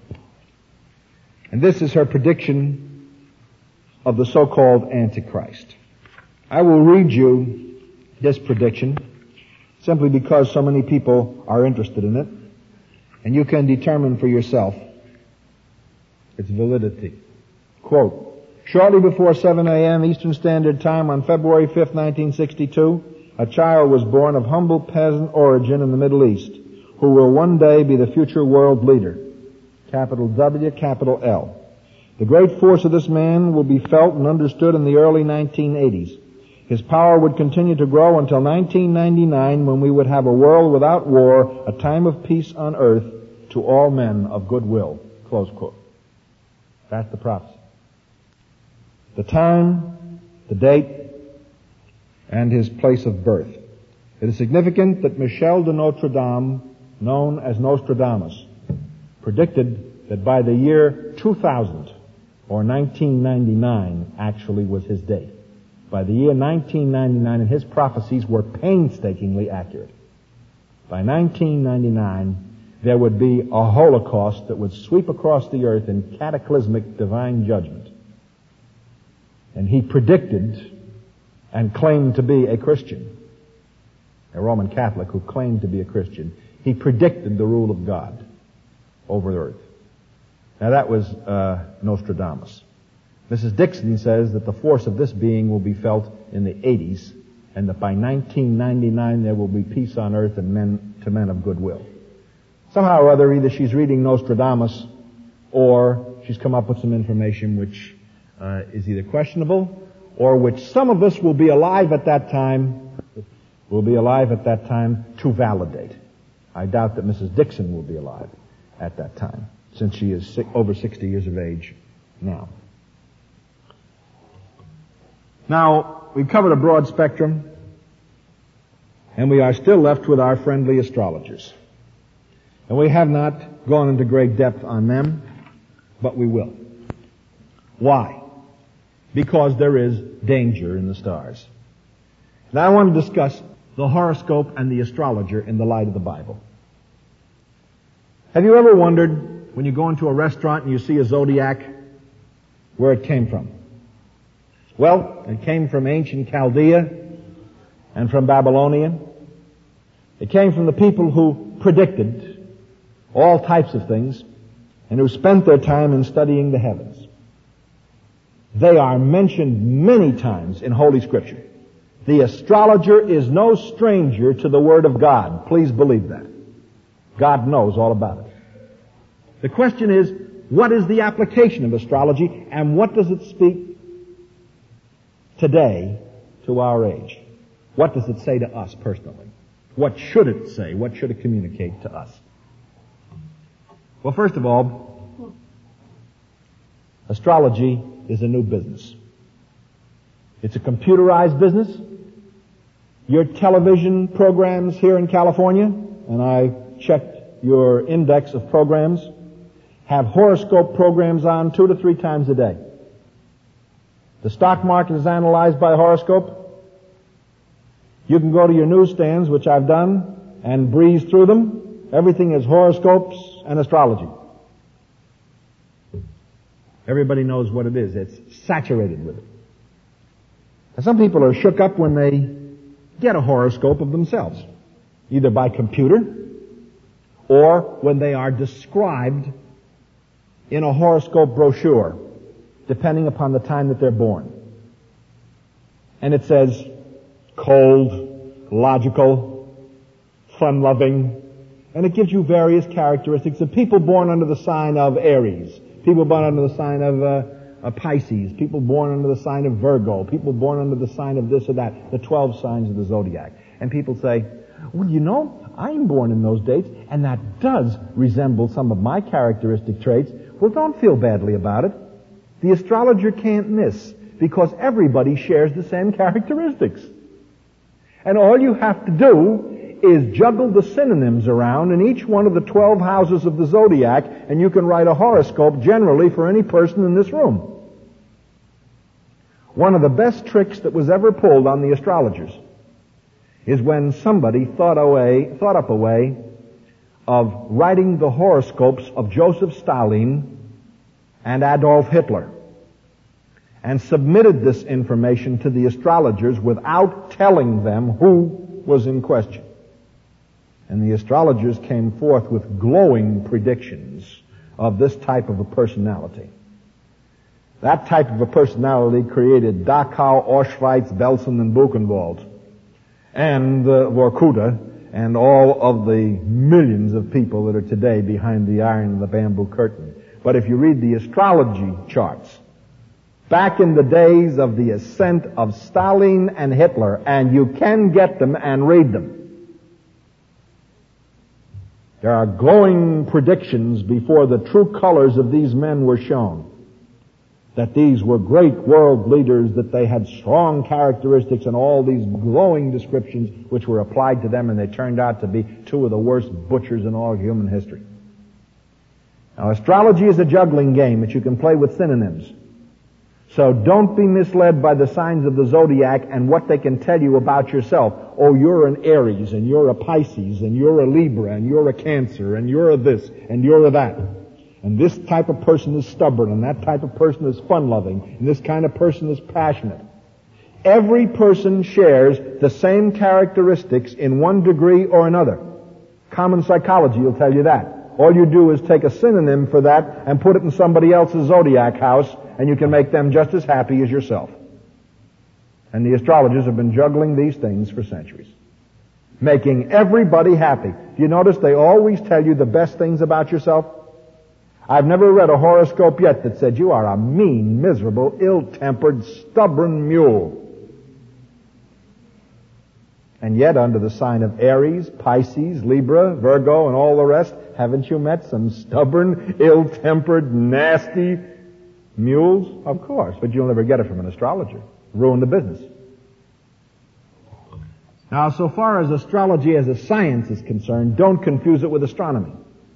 And this is her prediction of the so-called Antichrist. I will read you this prediction simply because so many people are interested in it, and you can determine for yourself its validity. Quote, shortly before seven a.m. Eastern Standard Time on February fifth, nineteen sixty-two, a child was born of humble peasant origin in the Middle East, who will one day be the future world leader. Capital W, capital L. The great force of this man will be felt and understood in the early nineteen eighties. His power would continue to grow until nineteen ninety-nine, when we would have a world without war, a time of peace on earth to all men of goodwill. Close quote. That's the prophecy. The time, the date, and his place of birth. It is significant that Michel de Notre Dame, known as Nostradamus, predicted that by the year two thousand, or nineteen ninety-nine, actually was his date. By the year nineteen ninety-nine, and his prophecies were painstakingly accurate. By nineteen ninety-nine, there would be a Holocaust that would sweep across the earth in cataclysmic divine judgment. And he predicted and claimed to be a Christian, a Roman Catholic who claimed to be a Christian. He predicted the rule of God over the earth. Now that was uh, Nostradamus. Missus Dixon says that the force of this being will be felt in the eighties, and that by nineteen ninety-nine there will be peace on earth and men to men of goodwill. Somehow or other, either she's reading Nostradamus, or she's come up with some information which uh, is either questionable, or which some of us will be alive at that time, will be alive at that time to validate. I doubt that Missus Dixon will be alive at that time, since she is si- over sixty years of age now. Now, we've covered a broad spectrum, and we are still left with our friendly astrologers. And we have not gone into great depth on them, but we will. Why? Because there is danger in the stars. Now I want to discuss the horoscope and the astrologer in the light of the Bible. Have you ever wondered, when you go into a restaurant and you see a zodiac, where it came from? Well, it came from ancient Chaldea and from Babylonia. It came from the people who predicted all types of things and who spent their time in studying the heavens. They are mentioned many times in Holy Scripture. The astrologer is no stranger to the Word of God. Please believe that. God knows all about it. The question is, what is the application of astrology, and what does it speak today to our age? What does it say to us personally? What should it say? What should it communicate to us? Well, first of all, astrology is a new business. It's a computerized business. Your television programs here in California, and I checked your index of programs, have horoscope programs on two to three times a day. The stock market is analyzed by horoscope. You can go to your newsstands, which I've done, and breeze through them. Everything is horoscopes and astrology. Everybody knows what it is. It's saturated with it. And some people are shook up when they get a horoscope of themselves, either by computer or when they are described in a horoscope brochure, depending upon the time that they're born. And it says cold, logical, fun-loving, and it gives you various characteristics of people born under the sign of Aries, people born under the sign of uh, uh, Pisces, people born under the sign of Virgo, people born under the sign of this or that, the twelve signs of the zodiac. And people say, well, you know, I'm born in those dates, and that does resemble some of my characteristic traits. Well, don't feel badly about it. The astrologer can't miss, because everybody shares the same characteristics. And all you have to do is juggle the synonyms around in each one of the twelve houses of the zodiac, and you can write a horoscope generally for any person in this room. One of the best tricks that was ever pulled on the astrologers is when somebody thought away, thought up a way of writing the horoscopes of Joseph Stalin and Adolf Hitler, and submitted this information to the astrologers without telling them who was in question. And the astrologers came forth with glowing predictions of this type of a personality. That type of a personality created Dachau, Auschwitz, Belsen, and Buchenwald, and uh, Vorkuta, and all of the millions of people that are today behind the iron and the bamboo curtain. But if you read the astrology charts, back in the days of the ascent of Stalin and Hitler, and you can get them and read them, there are glowing predictions before the true colors of these men were shown, that these were great world leaders, that they had strong characteristics, and all these glowing descriptions which were applied to them, and they turned out to be two of the worst butchers in all human history. Now, astrology is a juggling game that you can play with synonyms. So don't be misled by the signs of the zodiac and what they can tell you about yourself. Oh, you're an Aries, and you're a Pisces, and you're a Libra, and you're a Cancer, and you're a this, and you're a that. And this type of person is stubborn, and that type of person is fun-loving, and this kind of person is passionate. Every person shares the same characteristics in one degree or another. Common psychology will tell you that. All you do is take a synonym for that and put it in somebody else's zodiac house, and you can make them just as happy as yourself. And the astrologers have been juggling these things for centuries, making everybody happy. Do you notice they always tell you the best things about yourself? I've never read a horoscope yet that said you are a mean, miserable, ill-tempered, stubborn mule. And yet, under the sign of Aries, Pisces, Libra, Virgo, and all the rest, haven't you met some stubborn, ill-tempered, nasty mules? Of course, but you'll never get it from an astrologer. Ruin the business. Now, so far as astrology as a science is concerned, don't confuse it with astronomy.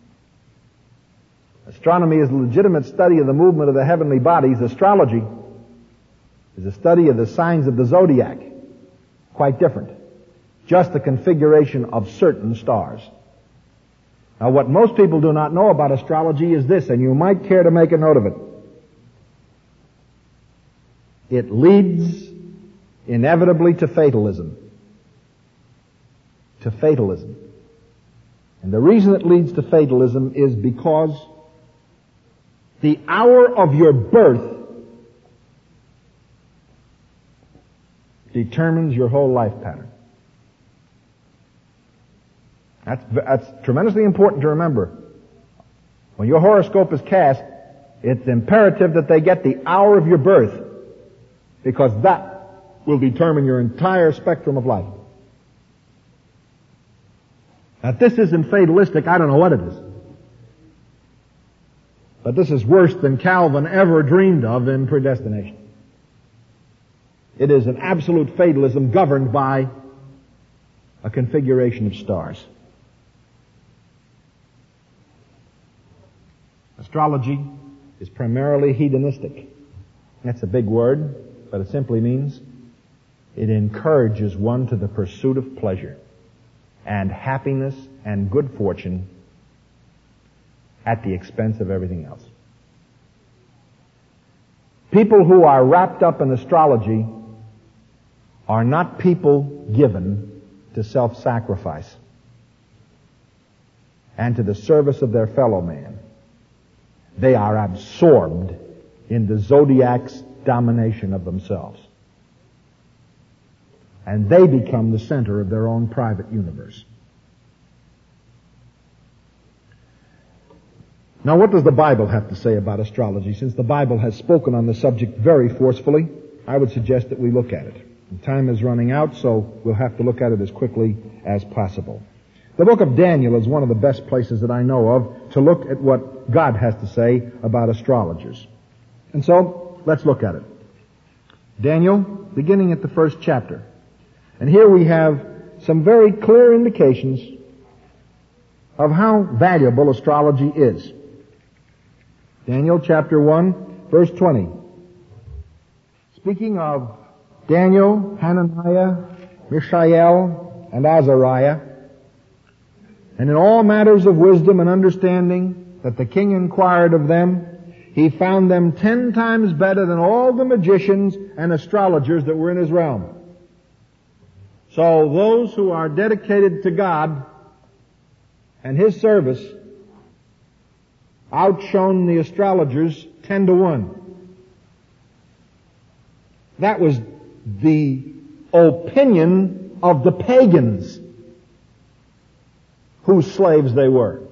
Astronomy is a legitimate study of the movement of the heavenly bodies. Astrology is a study of the signs of the zodiac. Quite different. Just the configuration of certain stars. Now, what most people do not know about astrology is this, and you might care to make a note of it. It leads inevitably to fatalism. To fatalism. And the reason it leads to fatalism is because the hour of your birth determines your whole life pattern. That's, that's tremendously important to remember. When your horoscope is cast, it's imperative that they get the hour of your birth, because that will determine your entire spectrum of life. Now, if this isn't fatalistic, I don't know what it is. But this is worse than Calvin ever dreamed of in predestination. It is an absolute fatalism governed by a configuration of stars. Astrology is primarily hedonistic. That's a big word, but it simply means it encourages one to the pursuit of pleasure and happiness and good fortune at the expense of everything else. People who are wrapped up in astrology are not people given to self-sacrifice and to the service of their fellow man. They are absorbed in the zodiac's domination of themselves. And they become the center of their own private universe. Now, what does the Bible have to say about astrology? Since the Bible has spoken on the subject very forcefully, I would suggest that we look at it. And time is running out, so we'll have to look at it as quickly as possible. The book of Daniel is one of the best places that I know of to look at what God has to say about astrologers. And so, let's look at it. Daniel, beginning at the first chapter. And here we have some very clear indications of how valuable astrology is. Daniel chapter one, verse twenty. Speaking of Daniel, Hananiah, Mishael, and Azariah, and in all matters of wisdom and understanding that the king inquired of them, he found them ten times better than all the magicians and astrologers that were in his realm. So those who are dedicated to God and His service outshone the astrologers ten to one. That was the opinion of the pagans whose slaves they were.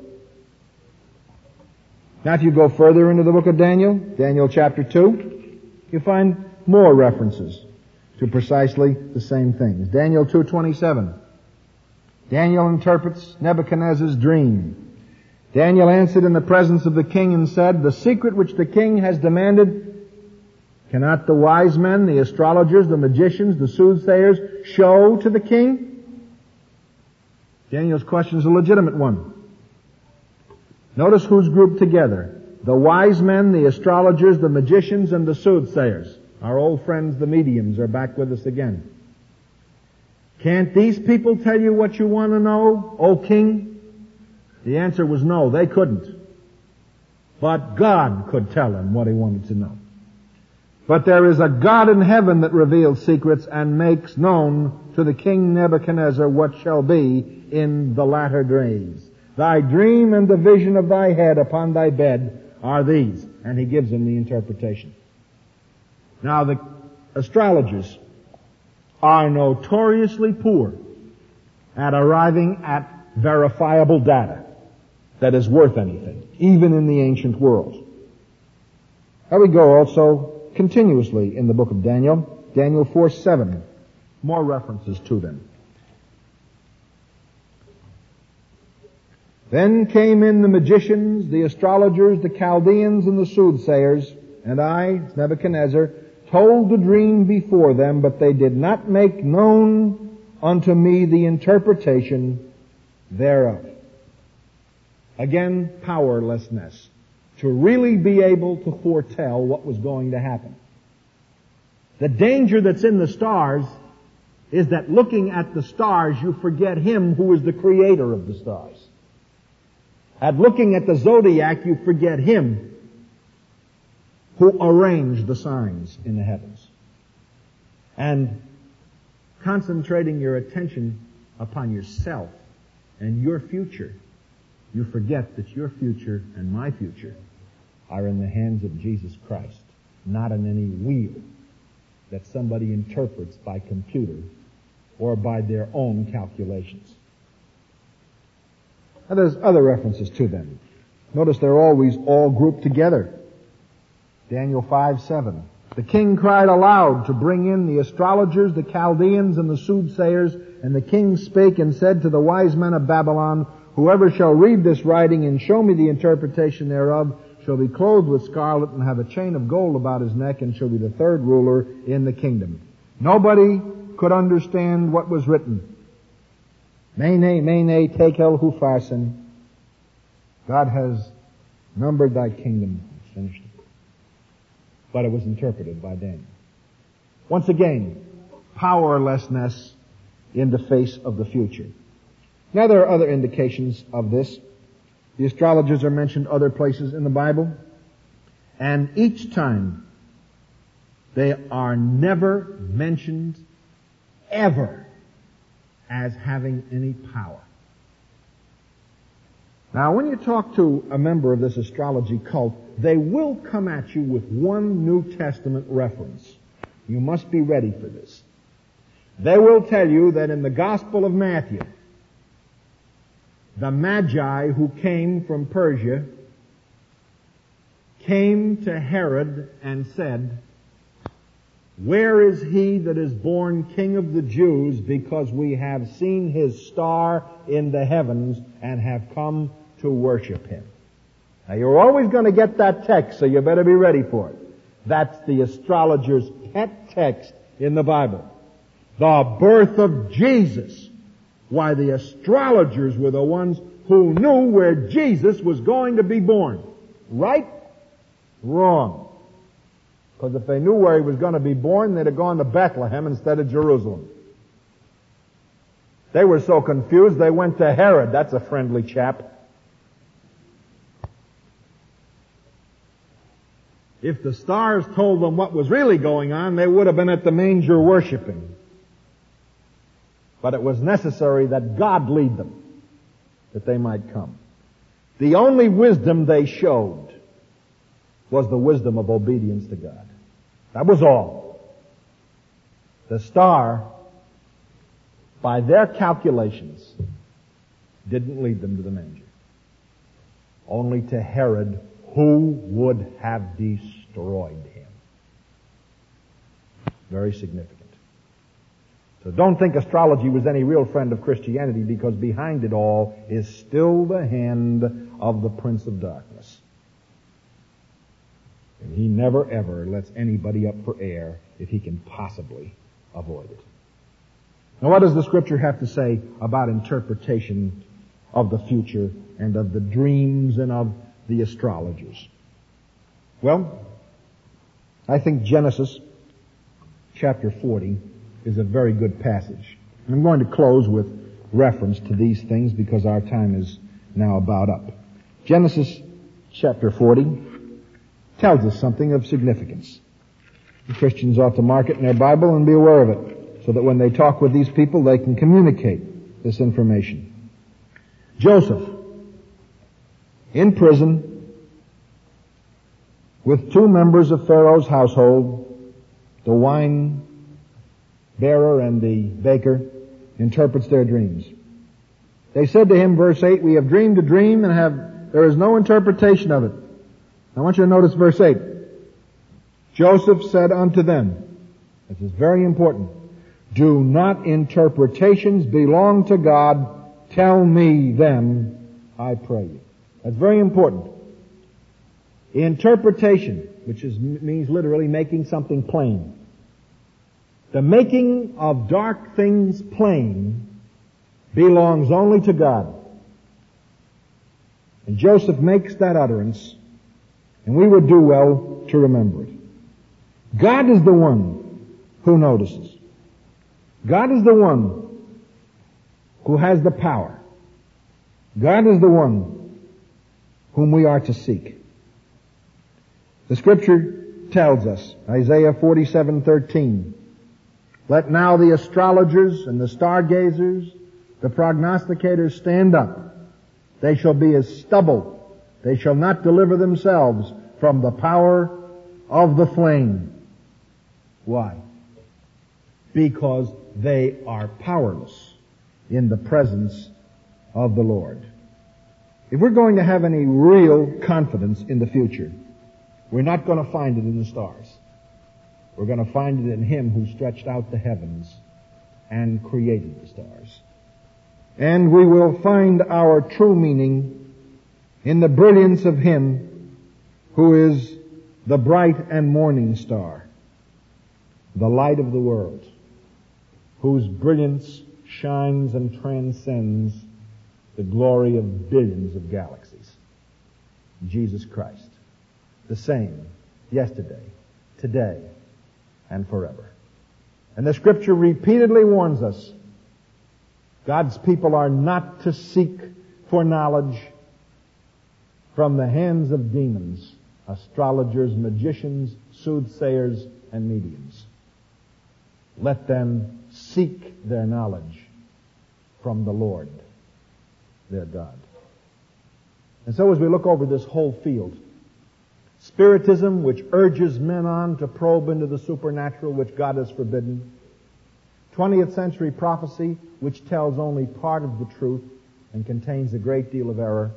Now if you go further into the book of Daniel, Daniel chapter two, you find more references to precisely the same things. Daniel two twenty-seven. Daniel interprets Nebuchadnezzar's dream. Daniel answered in the presence of the king and said, the secret which the king has demanded, cannot the wise men, the astrologers, the magicians, the soothsayers show to the king? Daniel's question is a legitimate one. Notice who's grouped together. The wise men, the astrologers, the magicians, and the soothsayers. Our old friends, the mediums, are back with us again. Can't these people tell you what you want to know, O king? The answer was no, they couldn't. But God could tell him what he wanted to know. But there is a God in heaven that reveals secrets and makes known to the king Nebuchadnezzar what shall be in the latter days. Thy dream and the vision of thy head upon thy bed are these. And he gives him the interpretation. Now, the astrologers are notoriously poor at arriving at verifiable data that is worth anything, even in the ancient world. There we go also continuously in the book of Daniel, Daniel four seven, more references to them. Then came in the magicians, the astrologers, the Chaldeans, and the soothsayers, and I, Nebuchadnezzar, told the dream before them, but they did not make known unto me the interpretation thereof. Again, powerlessness. To really be able to foretell what was going to happen. The danger that's in the stars is that looking at the stars, you forget Him who is the creator of the stars. At looking at the zodiac, you forget Him who arranged the signs in the heavens. And concentrating your attention upon yourself and your future, you forget that your future and my future are in the hands of Jesus Christ, not in any wheel that somebody interprets by computer or by their own calculations. Now there's other references to them. Notice they're always all grouped together. Daniel five seven. The king cried aloud to bring in the astrologers, the Chaldeans, and the soothsayers, and the king spake and said to the wise men of Babylon, whoever shall read this writing and show me the interpretation thereof shall be clothed with scarlet and have a chain of gold about his neck and shall be the third ruler in the kingdom. Nobody could understand what was written. Mene, mene, tekel, hupharsin. God has numbered thy kingdom. It's finished. But it was interpreted by Daniel. Once again, powerlessness in the face of the future. Now there are other indications of this. The astrologers are mentioned other places in the Bible. And each time they are never mentioned ever as having any power. Now, when you talk to a member of this astrology cult, they will come at you with one New Testament reference. You must be ready for this. They will tell you that in the Gospel of Matthew, the Magi who came from Persia came to Herod and said, where is he that is born King of the Jews? Because we have seen his star in the heavens and have come to worship him. Now you're always going to get that text, so you better be ready for it. That's the astrologer's pet text in the Bible. The birth of Jesus. Why, the astrologers were the ones who knew where Jesus was going to be born. Right? Wrong. Because if they knew where he was going to be born, they'd have gone to Bethlehem instead of Jerusalem. They were so confused, they went to Herod. That's a friendly chap. If the stars told them what was really going on, they would have been at the manger worshiping. But it was necessary that God lead them, that they might come. The only wisdom they showed was the wisdom of obedience to God. That was all. The star, by their calculations, didn't lead them to the manger. Only to Herod, who would have destroyed him. Very significant. So don't think astrology was any real friend of Christianity, because behind it all is still the hand of the Prince of Darkness. And he never ever lets anybody up for air if he can possibly avoid it. Now what does the Scripture have to say about interpretation of the future and of the dreams and of the astrologers? Well, I think Genesis chapter forty is a very good passage. And I'm going to close with reference to these things because our time is now about up. Genesis chapter forty tells us something of significance. The Christians ought to mark it in their Bible and be aware of it, so that when they talk with these people, they can communicate this information. Joseph in prison with two members of Pharaoh's household, the wine bearer and the baker, interprets their dreams. They said to him, verse eight, we have dreamed a dream and have, there is no interpretation of it. I want you to notice verse eight. Joseph said unto them, this is very important, do not interpretations belong to God? Tell me them, I pray you. That's very important. Interpretation, which is, means literally making something plain. The making of dark things plain belongs only to God. And Joseph makes that utterance, and we would do well to remember it. God is the one who notices. God is the one who has the power. God is the one whom we are to seek. The Scripture tells us, Isaiah forty-seven thirteen, let now the astrologers and the stargazers, the prognosticators stand up. They shall be as stubble. They shall not deliver themselves from the power of the flame. Why? Because they are powerless in the presence of the Lord. If we're going to have any real confidence in the future, we're not going to find it in the stars. We're going to find it in Him who stretched out the heavens and created the stars. And we will find our true meaning in the brilliance of Him who is the bright and morning star, the light of the world, whose brilliance shines and transcends the glory of billions of galaxies. Jesus Christ, the same yesterday, today, and forever. And the Scripture repeatedly warns us, God's people are not to seek for knowledge from the hands of demons, astrologers, magicians, soothsayers, and mediums. Let them seek their knowledge from the Lord, their God. And so as we look over this whole field, Spiritism, which urges men on to probe into the supernatural, which God has forbidden. twentieth century prophecy, which tells only part of the truth and contains a great deal of error.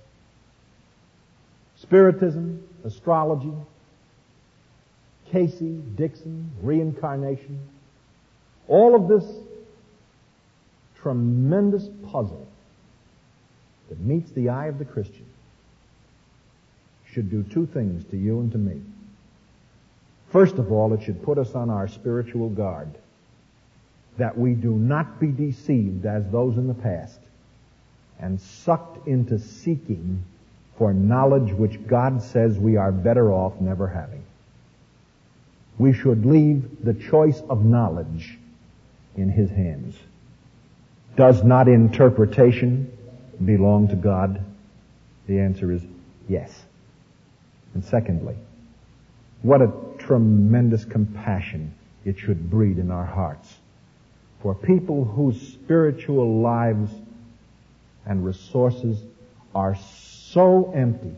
Spiritism, astrology, Casey, Dixon, reincarnation. All of this tremendous puzzle that meets the eye of the Christian should do two things to you and to me. First of all, it should put us on our spiritual guard, that we do not be deceived as those in the past and sucked into seeking for knowledge which God says we are better off never having. We should leave the choice of knowledge in His hands. Does not interpretation belong to God? The answer is yes. And secondly, what a tremendous compassion it should breed in our hearts for people whose spiritual lives and resources are so empty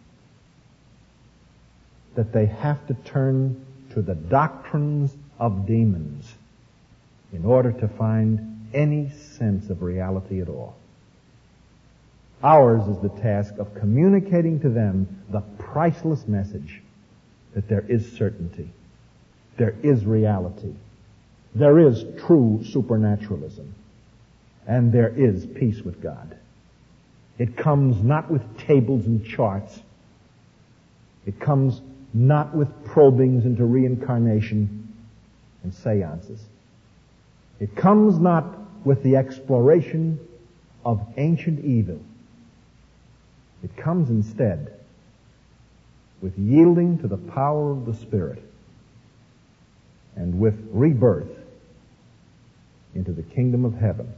that they have to turn to the doctrines of demons in order to find any sense of reality at all. Ours is the task of communicating to them the priceless message that there is certainty, there is reality, there is true supernaturalism, and there is peace with God. It comes not with tables and charts. It comes not with probings into reincarnation and seances. It comes not with the exploration of ancient evil. It comes instead with yielding to the power of the Spirit and with rebirth into the kingdom of heaven.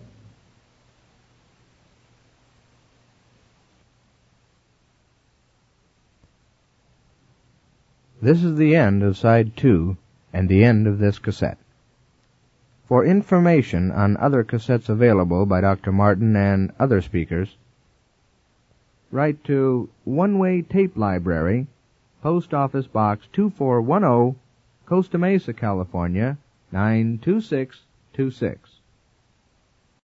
This is the end of side two and the end of this cassette. For information on other cassettes available by Doctor Martin and other speakers, write to One Way Tape Library, Post Office Box two four one zero, Costa Mesa, California, nine two six two six.